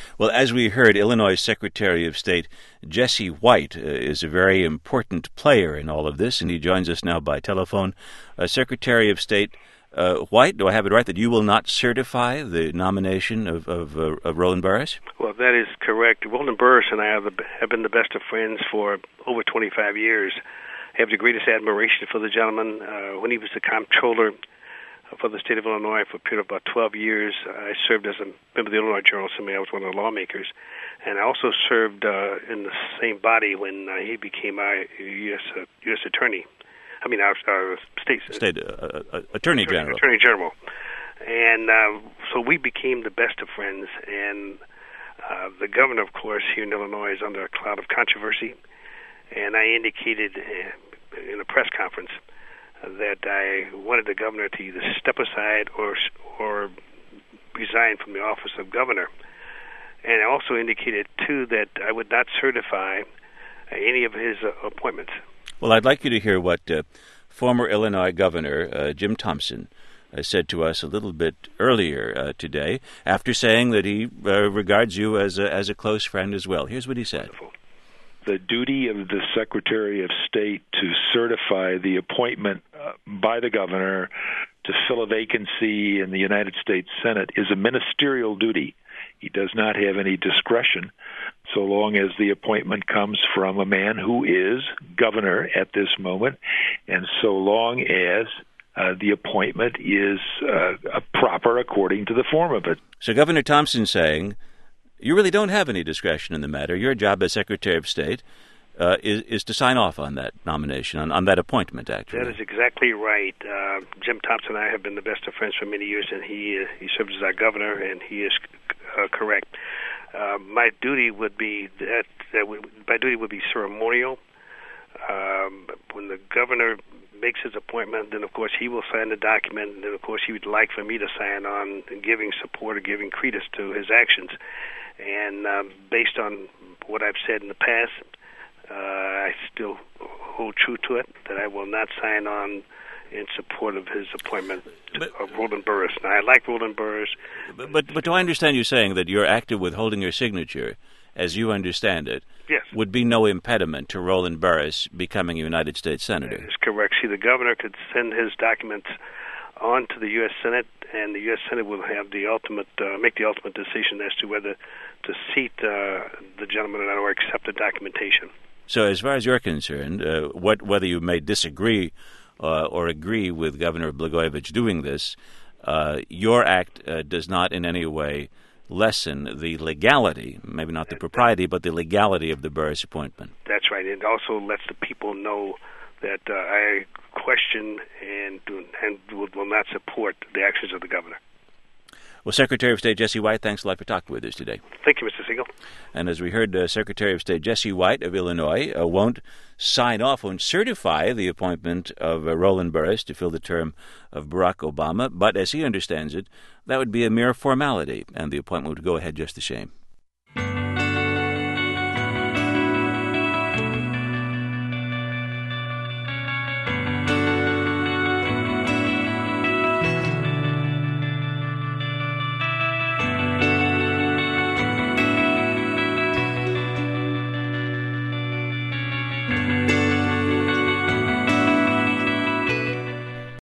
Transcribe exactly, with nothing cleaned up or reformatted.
Well, as we heard, Illinois Secretary of State Jesse White uh, is a very important player in all of this, and he joins us now by telephone. Uh, Secretary of State uh, White, do I have it right that you will not certify the nomination of, of, uh, of Roland Burris? Well, that is correct. Roland Burris and I have, the, have been the best of friends for over twenty-five years. I have the greatest admiration for the gentleman. Uh, when he was the comptroller for the state of Illinois for a period of about twelve years. I served as a member of the Illinois General Assembly. I was one of the lawmakers. And I also served uh, in the same body when uh, he became our U S Uh, U S Attorney. I mean, our, our state, state uh, uh, Attorney, Attorney General. Attorney General. And uh, so we became the best of friends. And uh, the governor, of course, here in Illinois is under a cloud of controversy. And I indicated uh, in a press conference that I wanted the governor to either step aside or or resign from the office of governor. And I also indicated, too, that I would not certify any of his uh, appointments. Well, I'd like you to hear what uh, former Illinois Governor uh, Jim Thompson uh, said to us a little bit earlier uh, today, after saying that he uh, regards you as a, as a close friend as well. Here's what he said. Wonderful. The duty of the Secretary of State to certify the appointment uh, by the governor to fill a vacancy in the United States Senate is a ministerial duty. He does not have any discretion so long as the appointment comes from a man who is governor at this moment, and so long as uh, the appointment is uh, proper according to the form of it. So Governor Thompson saying, you really don't have any discretion in the matter. Your job as Secretary of State uh, is, is to sign off on that nomination, on, on that appointment, actually. That is exactly right. Uh, Jim Thompson and I have been the best of friends for many years, and he uh, he serves as our governor, and he is uh, correct. Uh, my duty would be that, that would, my duty would be ceremonial. Um, when the governor makes his appointment, then of course he will sign the document, and then of course he would like for me to sign on, giving support or giving credence to his actions. And um, based on what I've said in the past, uh, I still hold true to it, that I will not sign on in support of his appointment but, of Roland Burris. Now, I like Roland Burris. But, but, but do I understand you saying that your active withholding your signature, as you understand it, yes, would be no impediment to Roland Burris becoming a United States Senator? That is correct. See, the governor could send his documents on to the U S Senate, and the U S Senate will have the ultimate, uh, make the ultimate decision as to whether to seat uh, the gentleman or not, or accept the documentation. So, as far as you're concerned, uh, what whether you may disagree uh, or agree with Governor Blagojevich doing this, uh, your act uh, does not in any way lessen the legality, maybe not the propriety, but the legality of the Burris appointment. That's right. It also lets the people know that uh, I question and do, and will, will not support the actions of the governor. Well, Secretary of State Jesse White, thanks a lot for talking with us today. Thank you, Mister Siegel. And as we heard, uh, Secretary of State Jesse White of Illinois uh, won't sign off, won't certify the appointment of uh, Roland Burris to fill the term of Barack Obama, but as he understands it, that would be a mere formality, and the appointment would go ahead just the same.